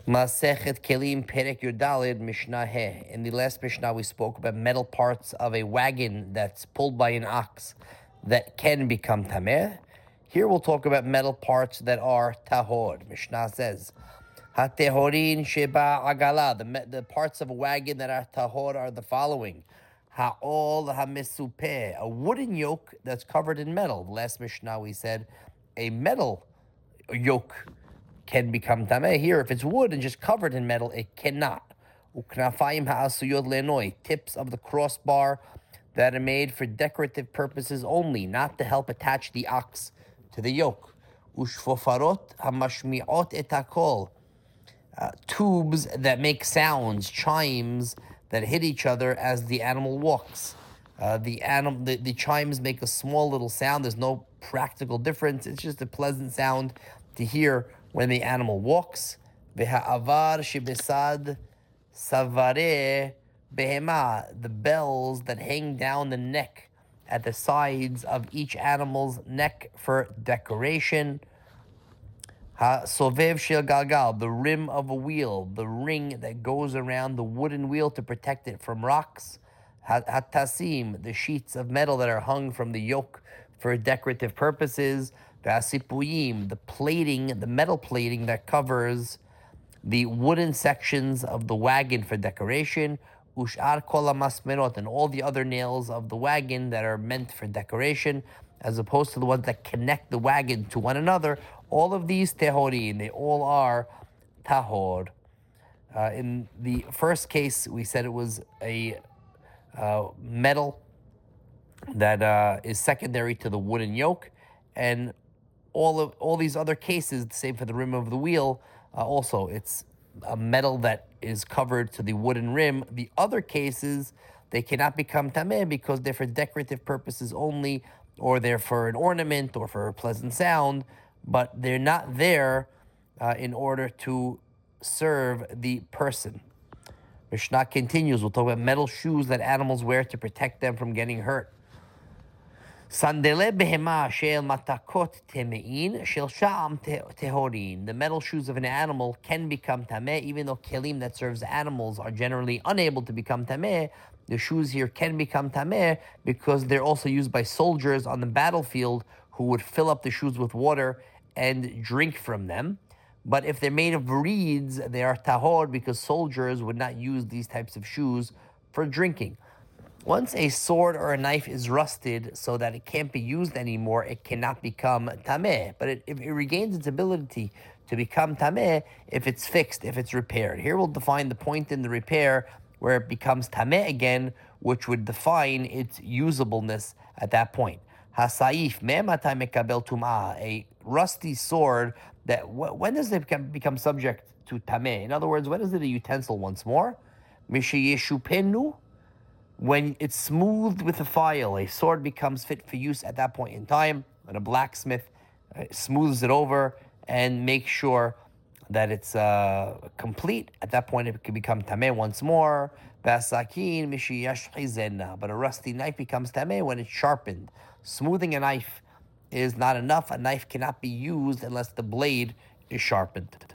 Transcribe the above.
Masechet Kelim Perek Yudalid Mishnah He. In the last Mishnah, we spoke about metal parts of a wagon that's pulled by an ox that can become tameh. Here we'll talk about metal parts that are tahor. Mishnah says, HaTehorin Sheba Agala. The parts of a wagon that are tahor are the following. Ha'ol HaMesupeh, a wooden yoke that's covered in metal. Last Mishnah we said a metal yoke can become tameh. Here, if it's wood and just covered in metal, it cannot. Uknafayim ha'asuyot lenoi, tips of the crossbar that are made for decorative purposes only, not to help attach the ox to the yoke. Ushfofarot hamashmi'ot et hakol, tubes that make sounds, chimes that hit each other as the animal walks. The chimes make a small little sound. There's no practical difference. It's just a pleasant sound to hear when the animal walks. V'ha'avar shebesad savare behema, the bells that hang down the neck at the sides of each animal's neck for decoration. Ha-sovev shel galgal, the rim of a wheel, the ring that goes around the wooden wheel to protect it from rocks. Ha-tasim, the sheets of metal that are hung from the yoke for decorative purposes. Va-sipuyim, the plating, the metal plating that covers the wooden sections of the wagon for decoration. Ushar kol hamasmerot, and all the other nails of the wagon that are meant for decoration, as opposed to the ones that connect the wagon to one another. All of these tehorin, they all are tahor. In the first case, we said it was a metal that is secondary to the wooden yoke, and all these other cases, the same for the rim of the wheel. Also, it's a metal that is covered to the wooden rim. The other cases, they cannot become tameh because they're for decorative purposes only, or they're for an ornament or for a pleasant sound, but they're not there in order to serve the person. Mishnah continues. We'll talk about metal shoes that animals wear to protect them from getting hurt. Sandele behema shel matakot temein shel sha'am tehorin. The metal shoes of an animal can become tameh, even though kelim that serves animals are generally unable to become tameh. The shoes here can become tameh because they're also used by soldiers on the battlefield who would fill up the shoes with water and drink from them. But if they're made of reeds, they are tahor because soldiers would not use these types of shoes for drinking. Once a sword or a knife is rusted so that it can't be used anymore, it cannot become tameh. But it regains its ability to become tameh if it's fixed, if it's repaired. Here we'll define the point in the repair where it becomes tameh again, which would define its usableness at that point. Hasaif me'matay mekabel tum'ah, a rusty sword that when does it become subject to tameh? In other words, when is it a utensil once more? Mishayeshupenu, when it's smoothed with a file, a sword becomes fit for use at that point in time. And a blacksmith smooths it over and makes sure that it's complete. At that point, it can become tameh once more. Basakin mishiyashchizena, but a rusty knife becomes tameh when it's sharpened. Smoothing a knife is not enough. A knife cannot be used unless the blade is sharpened.